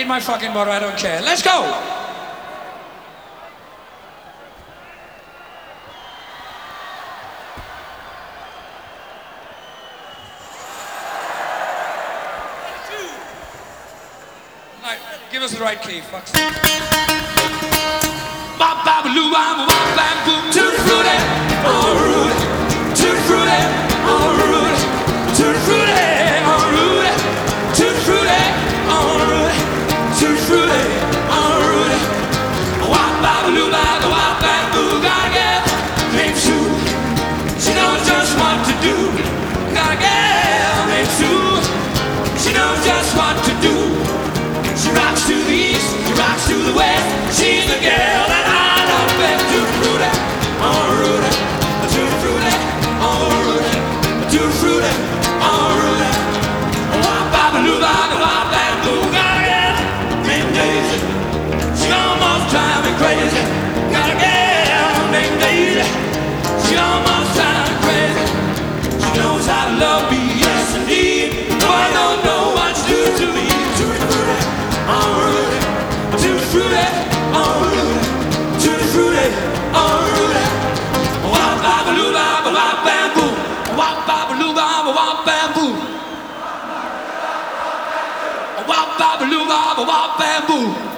my fucking bottle, I don't care. Let's go! Right, give us the right key, fuck's sake. Bop, bop, loo, bop, bop, bam, boom, tutti frutti, oh, Rudy, tutti frutti, oh, Rudy, tutti frutti, oh, Rudy, tutti frutti, oh, Rudy, tutti frutti, oh, Rudy. Wop, bop, loo, bop, bop, bam, boom, got a girl named Sue. She knows just what to do. Got a girl named Sue. She knows just what to do. She rocks to the east, she rocks to the west. She's the girl that I love best. Tutti frutti, oh Rudy, tutti frutti, oh Rudy, tutti frutti, oh Rudy. Wop, bop, loo, bop, bop, bam, boom. Got a girl named Daisy. She almost drives me crazy. Got a girl named Daisy. She almost drives me crazy. She knows how to love me, yes indeed. No, I don't know what to do to me. Tutti frutti, oh Rudy, tutti frutti, oh Rudy, tutti frutti, oh Rudy. Wop, bop, loo, bop, bop, bam, boom. Wop, bop, loo, bop, bop, bam, boom. Wop, bop, loo, bop, bop, bam, boom.